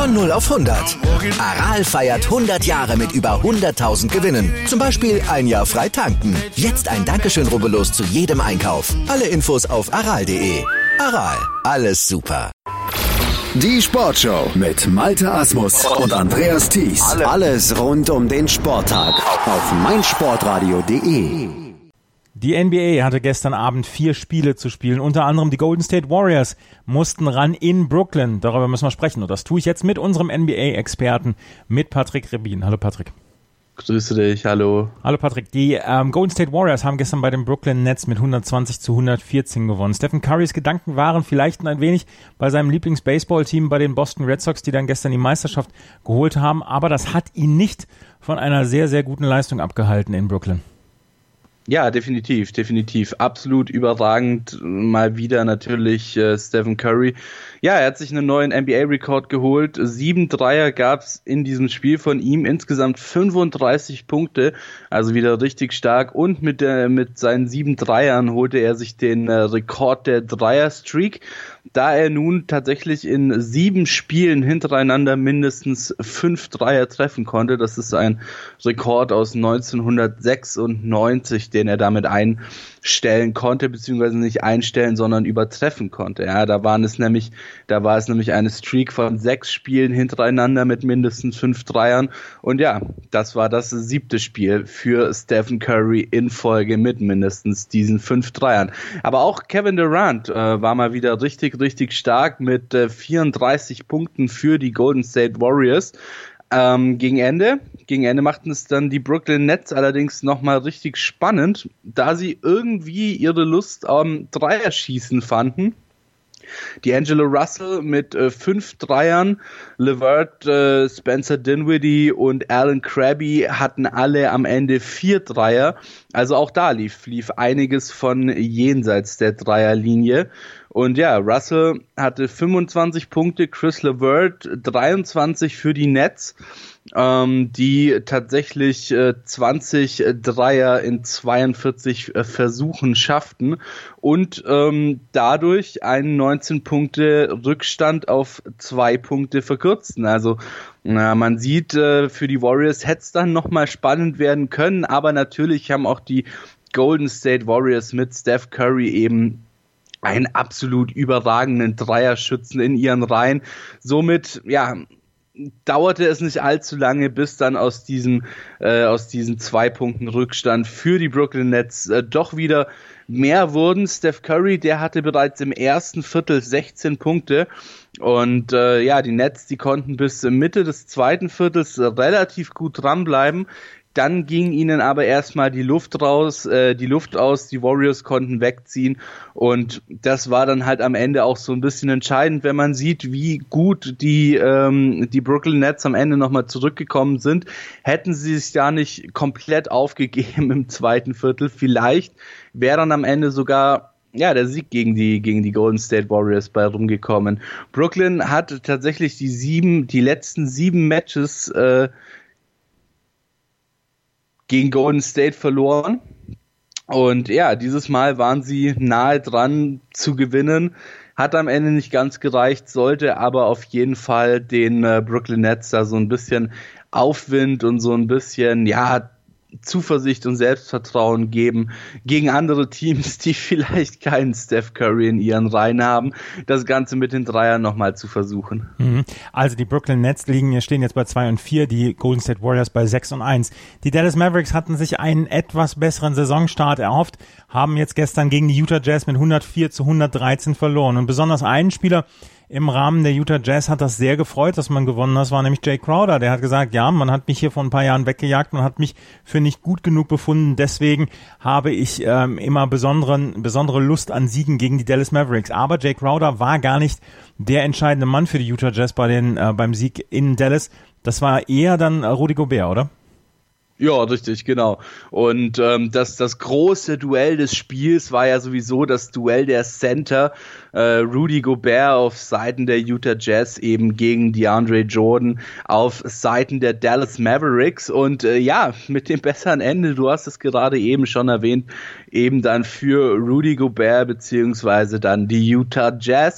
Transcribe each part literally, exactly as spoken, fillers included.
Von null auf hundert. Aral feiert hundert Jahre mit über hunderttausend Gewinnen. Zum Beispiel ein Jahr frei tanken. Jetzt ein Dankeschön, rubbellos zu jedem Einkauf. Alle Infos auf aral punkt de. Aral, alles super. Die Sportshow mit Malte Asmus und Andreas Thies. Alles rund um den Sporttag auf meinsportradio punkt de. Die N B A hatte gestern Abend vier Spiele zu spielen, unter anderem die Golden State Warriors mussten ran in Brooklyn. Darüber müssen wir sprechen und das tue ich jetzt mit unserem N B A-Experten, mit Patrick Rebin. Hallo Patrick. Grüße dich, hallo. Hallo Patrick. Die ähm, Golden State Warriors haben gestern bei den Brooklyn Nets mit hundertzwanzig zu hundertvierzehn gewonnen. Stephen Currys Gedanken waren vielleicht ein wenig bei seinem Lieblings-Baseball-Team, bei den Boston Red Sox, die dann gestern die Meisterschaft geholt haben, aber das hat ihn nicht von einer sehr, sehr guten Leistung abgehalten in Brooklyn. Ja, definitiv, definitiv. Absolut überragend. Mal wieder natürlich äh, Stephen Curry. Ja, er hat sich einen neuen N B A-Rekord geholt. Sieben Dreier gab's in diesem Spiel von ihm. Insgesamt fünfunddreißig Punkte. Also wieder richtig stark. Und mit der, mit seinen sieben Dreiern holte er sich den äh, Rekord der Dreier-Streak, da er nun tatsächlich in sieben Spielen hintereinander mindestens fünf Dreier treffen konnte. Das ist ein Rekord aus neunzehnhundertsechsundneunzig, den er damit einstellen konnte, beziehungsweise nicht einstellen, sondern übertreffen konnte. Ja, da waren es nämlich, da war es nämlich eine Streak von sechs Spielen hintereinander mit mindestens fünf Dreiern. Und ja, das war das siebte Spiel für Stephen Curry in Folge mit mindestens diesen fünf Dreiern. Aber auch Kevin Durant äh, war mal wieder richtig, richtig stark mit äh, vierunddreißig Punkten für die Golden State Warriors. Ähm, gegen Ende, gegen Ende machten es dann die Brooklyn Nets allerdings nochmal richtig spannend, da sie irgendwie ihre Lust am Dreierschießen fanden. D'Angelo Russell mit äh, fünf Dreiern, LeVert, äh, Spencer Dinwiddie und Alan Krabby hatten alle am Ende vier Dreier. Also auch da lief, lief einiges von jenseits der Dreierlinie. Und ja, Russell hatte fünfundzwanzig Punkte, Chris LeVert dreiundzwanzig für die Nets, ähm, die tatsächlich äh, zwanzig Dreier in zweiundvierzig äh, Versuchen schafften und ähm, dadurch einen neunzehn Punkte Rückstand auf zwei Punkte verkürzten. Also na, man sieht, äh, für die Warriors hätte es dann nochmal spannend werden können, aber natürlich haben auch die Golden State Warriors mit Steph Curry eben einen absolut überragenden Dreierschützen in ihren Reihen. Somit, ja, dauerte es nicht allzu lange, bis dann aus diesem, äh, aus diesen zwei Punkten Rückstand für die Brooklyn Nets äh, doch wieder mehr wurden. Steph Curry, der hatte bereits im ersten Viertel sechzehn Punkte. Und äh, ja, die Nets, die konnten bis Mitte des zweiten Viertels äh, relativ gut dranbleiben. Dann ging ihnen aber erstmal die Luft raus, äh, die Luft aus, die Warriors konnten wegziehen und das war dann halt am Ende auch so ein bisschen entscheidend, wenn man sieht, wie gut die ähm, die Brooklyn Nets am Ende nochmal zurückgekommen sind. Hätten sie sich da nicht komplett aufgegeben im zweiten Viertel, vielleicht wäre dann am Ende sogar ja, der Sieg gegen die, gegen die Golden State Warriors bei rumgekommen. Brooklyn hat tatsächlich die sieben, die letzten sieben Matches äh, gegen Golden State verloren. Und ja, dieses Mal waren sie nahe dran zu gewinnen. Hat am Ende nicht ganz gereicht, sollte aber auf jeden Fall den äh, Brooklyn Nets da so ein bisschen Aufwind und so ein bisschen, ja, Zuversicht und Selbstvertrauen geben gegen andere Teams, die vielleicht keinen Steph Curry in ihren Reihen haben, das Ganze mit den Dreiern nochmal zu versuchen. Also die Brooklyn Nets liegen, stehen jetzt bei zwei und vier, die Golden State Warriors bei sechs und eins. Die Dallas Mavericks hatten sich einen etwas besseren Saisonstart erhofft, haben jetzt gestern gegen die Utah Jazz mit hundertvier zu hundertdreizehn verloren. Und besonders einen Spieler im Rahmen der Utah Jazz hat das sehr gefreut, dass man gewonnen hat. Das war nämlich Jay Crowder. Der hat gesagt, ja, man hat mich hier vor ein paar Jahren weggejagt, man hat mich für nicht gut genug befunden. Deswegen habe ich ähm, immer besonderen, besondere Lust an Siegen gegen die Dallas Mavericks. Aber Jay Crowder war gar nicht der entscheidende Mann für die Utah Jazz bei den, äh, beim Sieg in Dallas. Das war eher dann äh, Rudy Gobert, oder? Ja, richtig, genau. Und ähm, das das große Duell des Spiels war ja sowieso das Duell der Center, äh, Rudy Gobert auf Seiten der Utah Jazz eben gegen DeAndre Jordan auf Seiten der Dallas Mavericks. Und äh, ja, mit dem besseren Ende, du hast es gerade eben schon erwähnt, eben dann für Rudy Gobert beziehungsweise dann die Utah Jazz.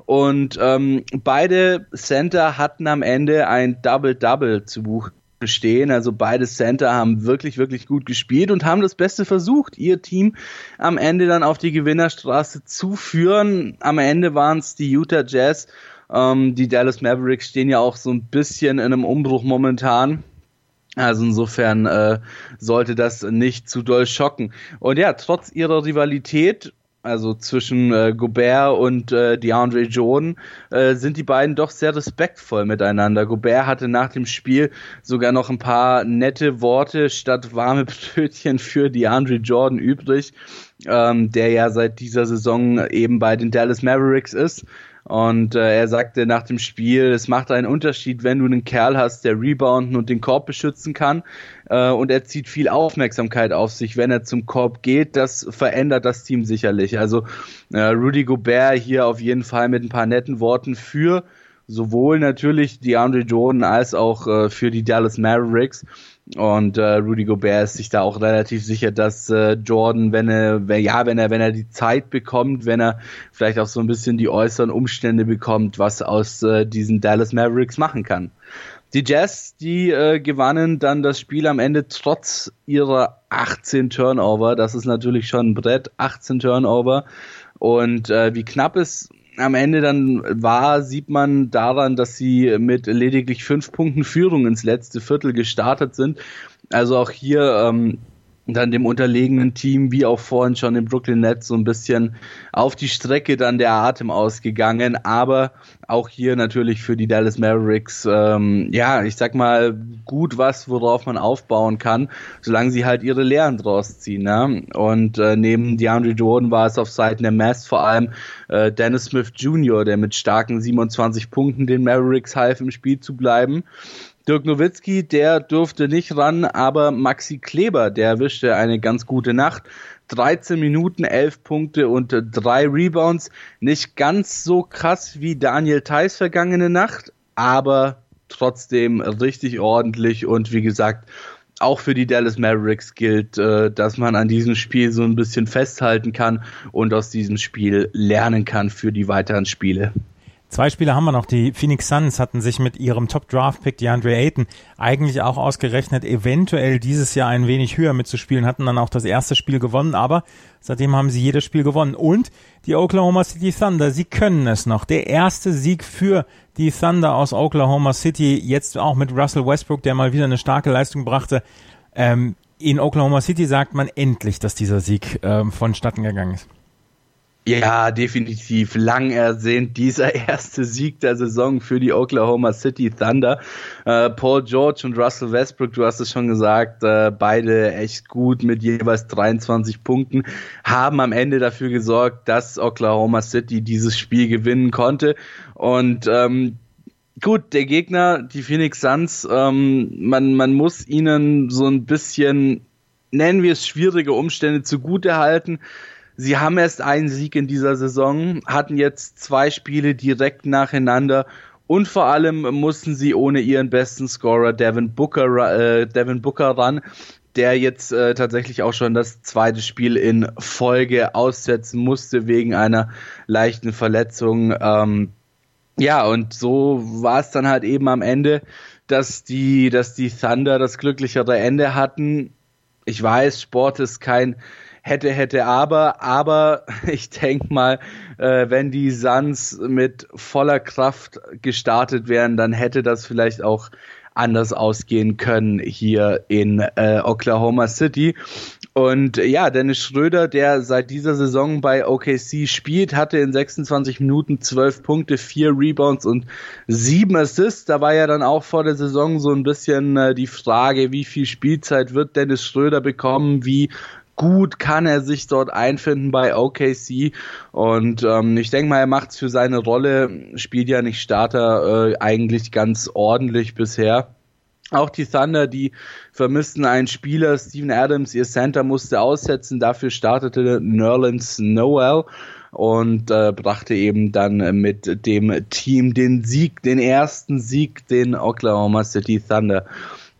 Und ähm, beide Center hatten am Ende ein Double-Double zu Buche stehen. Also beide Center haben wirklich, wirklich gut gespielt und haben das Beste versucht, ihr Team am Ende dann auf die Gewinnerstraße zu führen. Am Ende waren es die Utah Jazz. Ähm, die Dallas Mavericks stehen ja auch so ein bisschen in einem Umbruch momentan. Also insofern äh, sollte das nicht zu doll schocken. Und ja, trotz ihrer Rivalität, also zwischen äh, Gobert und äh, DeAndre Jordan, äh, sind die beiden doch sehr respektvoll miteinander. Gobert hatte nach dem Spiel sogar noch ein paar nette Worte statt warme Brötchen für DeAndre Jordan übrig, ähm, der ja seit dieser Saison eben bei den Dallas Mavericks ist. Und äh, er sagte nach dem Spiel, es macht einen Unterschied, wenn du einen Kerl hast, der rebounden und den Korb beschützen kann. Äh, und er zieht viel Aufmerksamkeit auf sich, wenn er zum Korb geht. Das verändert das Team sicherlich. Also äh, Rudy Gobert hier auf jeden Fall mit ein paar netten Worten für sowohl natürlich DeAndre Jordan als auch äh, für die Dallas Mavericks. Und äh, Rudy Gobert ist sich da auch relativ sicher, dass äh, Jordan, wenn er, wenn, ja, wenn er, wenn er die Zeit bekommt, wenn er vielleicht auch so ein bisschen die äußeren Umstände bekommt, was aus äh, diesen Dallas Mavericks machen kann. Die Jazz, die äh, gewannen dann das Spiel am Ende trotz ihrer achtzehn Turnover. Das ist natürlich schon ein Brett, achtzehn Turnover. Und äh, wie knapp es am Ende dann war, sieht man daran, dass sie mit lediglich fünf Punkten Führung ins letzte Viertel gestartet sind. Also auch hier ähm, dann dem unterlegenen Team, wie auch vorhin schon im Brooklyn Nets, so ein bisschen auf die Strecke dann der Atem ausgegangen. Aber auch hier natürlich für die Dallas Mavericks, ähm, ja, ich sag mal, gut was, worauf man aufbauen kann, solange sie halt ihre Lehren draus ziehen. Ne? Und äh, neben DeAndre Jordan war es auf Seiten der Mavs vor allem äh, Dennis Smith Junior, der mit starken siebenundzwanzig Punkten den Mavericks half, im Spiel zu bleiben. Dirk Nowitzki, der durfte nicht ran, aber Maxi Kleber, der erwischte eine ganz gute Nacht. dreizehn Minuten, elf Punkte und drei Rebounds. Nicht ganz so krass wie Daniel Theis vergangene Nacht, aber trotzdem richtig ordentlich. Und wie gesagt, auch für die Dallas Mavericks gilt, dass man an diesem Spiel so ein bisschen festhalten kann und aus diesem Spiel lernen kann für die weiteren Spiele. Zwei Spieler haben wir noch. Die Phoenix Suns hatten sich mit ihrem Top-Draft-Pick DeAndre Ayton eigentlich auch ausgerechnet, eventuell dieses Jahr ein wenig höher mitzuspielen, hatten dann auch das erste Spiel gewonnen, aber seitdem haben sie jedes Spiel gewonnen. Und die Oklahoma City Thunder, sie können es noch. Der erste Sieg für die Thunder aus Oklahoma City, jetzt auch mit Russell Westbrook, der mal wieder eine starke Leistung brachte. Ähm, in Oklahoma City sagt man endlich, dass dieser Sieg ähm, vonstatten gegangen ist. Ja, definitiv. Lang ersehnt dieser erste Sieg der Saison für die Oklahoma City Thunder. Äh, Paul George und Russell Westbrook, du hast es schon gesagt, äh, beide echt gut mit jeweils dreiundzwanzig Punkten, haben am Ende dafür gesorgt, dass Oklahoma City dieses Spiel gewinnen konnte. Und ähm, gut, der Gegner, die Phoenix Suns, ähm, man, man muss ihnen so ein bisschen, nennen wir es, schwierige Umstände zugutehalten. Sie haben erst einen Sieg in dieser Saison, hatten jetzt zwei Spiele direkt nacheinander und vor allem mussten sie ohne ihren besten Scorer Devin Booker, äh, Devin Booker ran, der jetzt äh, tatsächlich auch schon das zweite Spiel in Folge aussetzen musste wegen einer leichten Verletzung. Ähm, ja, und so war es dann halt eben am Ende, dass die, dass die Thunder das glücklichere Ende hatten. Ich weiß, Sport ist kein hätte, hätte, aber, aber ich denke mal, äh, wenn die Suns mit voller Kraft gestartet wären, dann hätte das vielleicht auch anders ausgehen können hier in äh, Oklahoma City. Und ja, Dennis Schröder, der seit dieser Saison bei O K C spielt, hatte in sechsundzwanzig Minuten zwölf Punkte, vier Rebounds und sieben Assists. Da war ja dann auch vor der Saison so ein bisschen äh, die Frage, wie viel Spielzeit wird Dennis Schröder bekommen, wie gut kann er sich dort einfinden bei O K C, und ähm, ich denke mal, er macht es für seine Rolle, spielt ja nicht Starter, äh, eigentlich ganz ordentlich bisher. Auch die Thunder, die vermissten einen Spieler, Steven Adams, ihr Center musste aussetzen, dafür startete Nerlens Noel und äh, brachte eben dann mit dem Team den Sieg, den ersten Sieg, den Oklahoma City Thunder.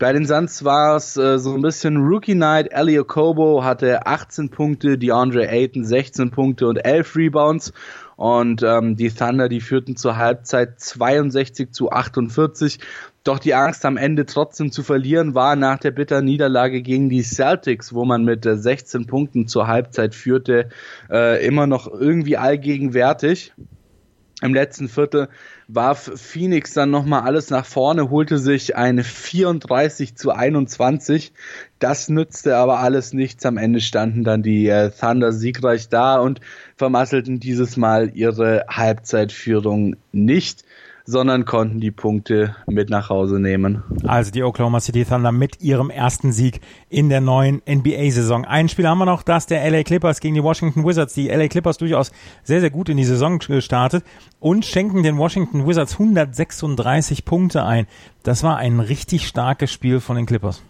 Bei den Suns war es äh, so ein bisschen Rookie Night. Eli Okobo hatte achtzehn Punkte, DeAndre Ayton sechzehn Punkte und elf Rebounds. Und ähm, die Thunder, die führten zur Halbzeit zweiundsechzig zu achtundvierzig. Doch die Angst am Ende trotzdem zu verlieren war nach der bitteren Niederlage gegen die Celtics, wo man mit äh, sechzehn Punkten zur Halbzeit führte, äh, immer noch irgendwie allgegenwärtig. Im letzten Viertel warf Phoenix dann nochmal alles nach vorne, holte sich eine vierunddreißig zu einundzwanzig. Das nützte aber alles nichts. Am Ende standen dann die äh, Thunder siegreich da und vermasselten dieses Mal ihre Halbzeitführung nicht, sondern konnten die Punkte mit nach Hause nehmen. Also die Oklahoma City Thunder mit ihrem ersten Sieg in der neuen N B A-Saison. Ein Spiel haben wir noch, das der L A Clippers gegen die Washington Wizards. Die L A Clippers durchaus sehr, sehr gut in die Saison gestartet und schenken den Washington Wizards hundertsechsunddreißig Punkte ein. Das war ein richtig starkes Spiel von den Clippers.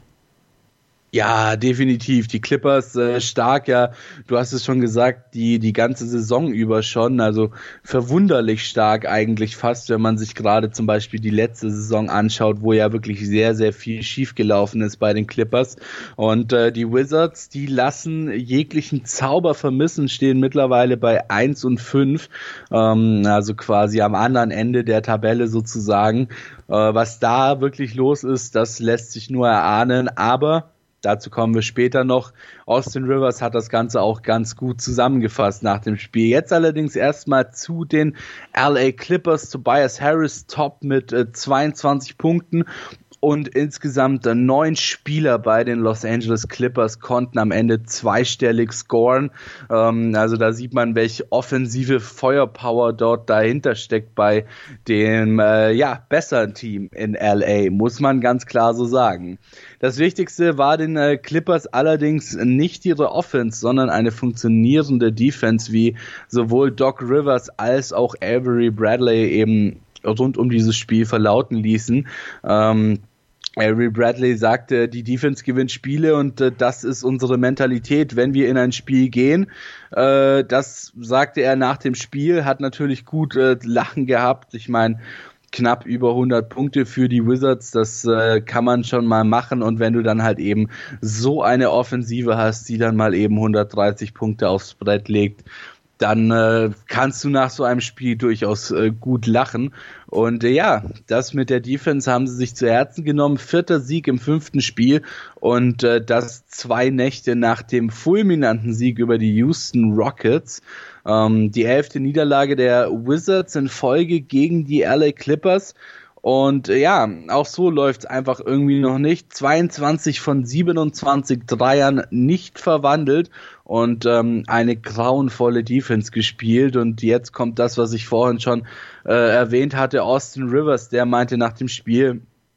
Ja, definitiv. Die Clippers äh, stark, ja, du hast es schon gesagt, die die ganze Saison über schon, also verwunderlich stark eigentlich fast, wenn man sich gerade zum Beispiel die letzte Saison anschaut, wo ja wirklich sehr, sehr viel schiefgelaufen ist bei den Clippers. Und äh, die Wizards, die lassen jeglichen Zauber vermissen, stehen mittlerweile bei eins und fünf, ähm, also quasi am anderen Ende der Tabelle sozusagen. Äh, was da wirklich los ist, das lässt sich nur erahnen, aber dazu kommen wir später noch. Austin Rivers hat das Ganze auch ganz gut zusammengefasst nach dem Spiel. Jetzt allerdings erstmal zu den L A Clippers. Tobias Harris top mit äh, zweiundzwanzig Punkten. Und insgesamt äh, neun Spieler bei den Los Angeles Clippers konnten am Ende zweistellig scoren. Ähm, also da sieht man, welche offensive Feuerpower dort dahinter steckt bei dem äh, ja besseren Team in L A, muss man ganz klar so sagen. Das Wichtigste war den äh, Clippers allerdings nicht ihre Offense, sondern eine funktionierende Defense, wie sowohl Doc Rivers als auch Avery Bradley eben rund um dieses Spiel verlauten ließen. Ähm, Avery Bradley sagte, die Defense gewinnt Spiele und äh, das ist unsere Mentalität, wenn wir in ein Spiel gehen. Äh, das sagte er nach dem Spiel, hat natürlich gut äh, Lachen gehabt. Ich meine, knapp über hundert Punkte für die Wizards, das äh, kann man schon mal machen. Und wenn du dann halt eben so eine Offensive hast, die dann mal eben hundertdreißig Punkte aufs Brett legt, dann äh, kannst du nach so einem Spiel durchaus äh, gut lachen. Und äh, ja, das mit der Defense haben sie sich zu Herzen genommen. Vierter Sieg im fünften Spiel und äh, das zwei Nächte nach dem fulminanten Sieg über die Houston Rockets. Ähm, die elfte Niederlage der Wizards in Folge gegen die L A Clippers. Und äh, ja, auch so läuft's einfach irgendwie noch nicht. zweiundzwanzig von siebenundzwanzig Dreiern nicht verwandelt und ähm, eine grauenvolle Defense gespielt. Und jetzt kommt das, was ich vorhin schon äh, erwähnt hatte. Austin Rivers, der meinte nach dem Spiel,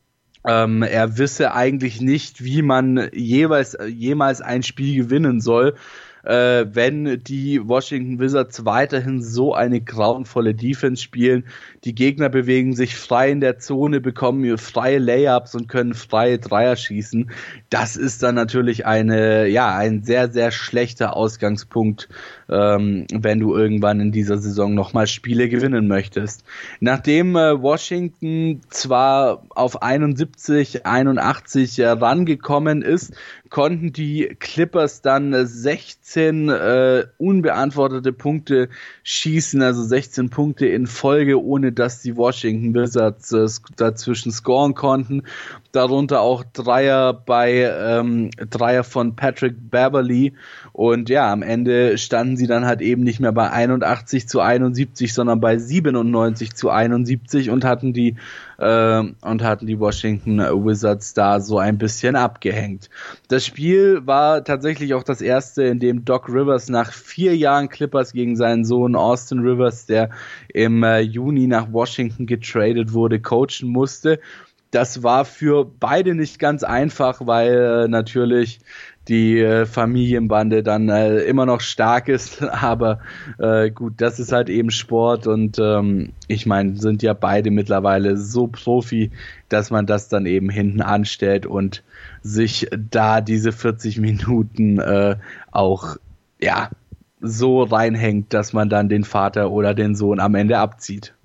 ähm, er wisse eigentlich nicht, wie man jeweils jemals ein Spiel gewinnen soll, Äh, wenn die Washington Wizards weiterhin so eine grauenvolle Defense spielen. Die Gegner bewegen sich frei in der Zone, bekommen freie Layups und können freie Dreier schießen. Das ist dann natürlich eine, ja, ein sehr, sehr schlechter Ausgangspunkt, ähm, wenn du irgendwann in dieser Saison nochmal Spiele gewinnen möchtest. Nachdem äh, Washington zwar auf einundsiebzig, einundachtzig äh, rangekommen ist, konnten die Clippers dann äh, sechzehn äh, unbeantwortete Punkte schießen, also sechzehn Punkte in Folge, ohne dass die Washington Wizards äh, dazwischen scoren konnten. Darunter auch Dreier bei ähm, Dreier von Patrick Beverley. Und ja, am Ende standen sie dann halt eben nicht mehr bei einundachtzig zu einundsiebzig, sondern bei siebenundneunzig zu einundsiebzig und hatten die äh, und hatten die Washington Wizards da so ein bisschen abgehängt. Das Spiel war tatsächlich auch das erste, in dem Doc Rivers nach vier Jahren Clippers gegen seinen Sohn Austin Rivers, der im äh, Juni nach Washington getradet wurde, coachen musste. Das war für beide nicht ganz einfach, weil äh, natürlich die äh, Familienbande dann äh, immer noch stark ist, aber äh, gut, das ist halt eben Sport und ähm, ich meine, sind ja beide mittlerweile so Profi, dass man das dann eben hinten anstellt und sich da diese vierzig Minuten äh, auch, ja, so reinhängt, dass man dann den Vater oder den Sohn am Ende abzieht.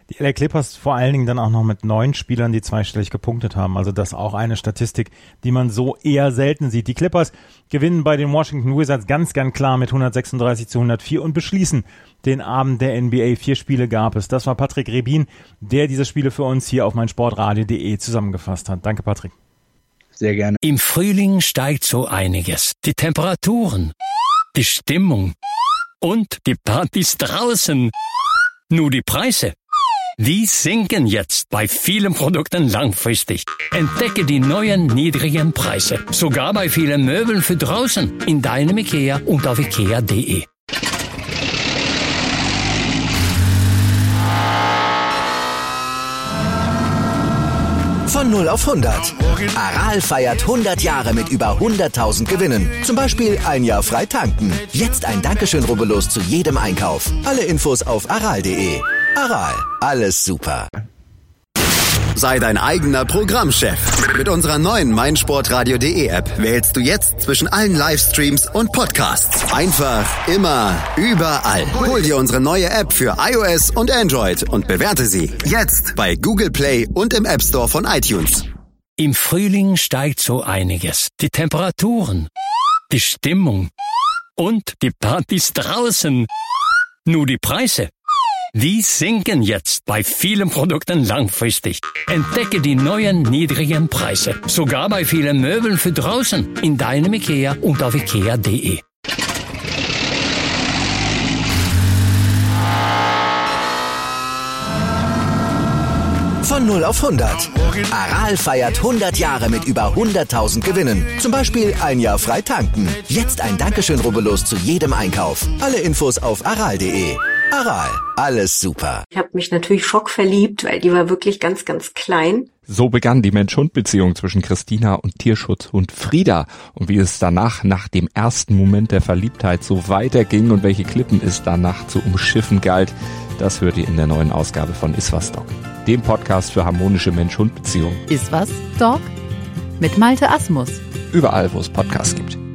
Die L A Clippers vor allen Dingen dann auch noch mit neun Spielern, die zweistellig gepunktet haben. Also das auch eine Statistik, die man so eher selten sieht. Die Clippers gewinnen bei den Washington Wizards ganz, ganz klar mit hundertsechsunddreißig zu hundertvier und beschließen den Abend der N B A. Vier Spiele gab es. Das war Patrick Rebin, der diese Spiele für uns hier auf meinsportradio punkt de zusammengefasst hat. Danke, Patrick. Sehr gerne. Im Frühling steigt so einiges. Die Temperaturen, die Stimmung und die Partys draußen. Nur die Preise, die sinken jetzt bei vielen Produkten langfristig. Entdecke die neuen niedrigen Preise. Sogar bei vielen Möbeln für draußen. In deinem IKEA und auf ikea punkt de. Von null auf hundert. Aral feiert hundert Jahre mit über hunderttausend Gewinnen. Zum Beispiel ein Jahr frei tanken. Jetzt ein Dankeschön, rubbellos zu jedem Einkauf. Alle Infos auf aral punkt de. Aral, alles super. Sei dein eigener Programmchef. Mit unserer neuen meinsportradio punkt de App wählst du jetzt zwischen allen Livestreams und Podcasts. Einfach, immer, überall. Hol dir unsere neue App für iOS und Android und bewerte sie jetzt bei Google Play und im App Store von iTunes. Im Frühling steigt so einiges. Die Temperaturen, die Stimmung und die Partys draußen. Nur die Preise, die sinken jetzt bei vielen Produkten langfristig. Entdecke die neuen niedrigen Preise. Sogar bei vielen Möbeln für draußen. In deinem IKEA und auf ikea punkt de. Von null auf hundert. Aral feiert hundert Jahre mit über hunderttausend Gewinnen. Zum Beispiel ein Jahr frei tanken. Jetzt ein Dankeschön, rubbellos zu jedem Einkauf. Alle Infos auf aral punkt de. Aral, alles super. Ich habe mich natürlich schockverliebt, weil die war wirklich ganz, ganz klein. So begann die Mensch-Hund-Beziehung zwischen Christina und Tierschutzhund Frieda. Und wie es danach, nach dem ersten Moment der Verliebtheit, so weiterging und welche Klippen es danach zu umschiffen galt, das hört ihr in der neuen Ausgabe von Iswas Dog, dem Podcast für harmonische Mensch-Hund-Beziehungen. Iswas Dog mit Malte Asmus. Überall, wo es Podcasts gibt.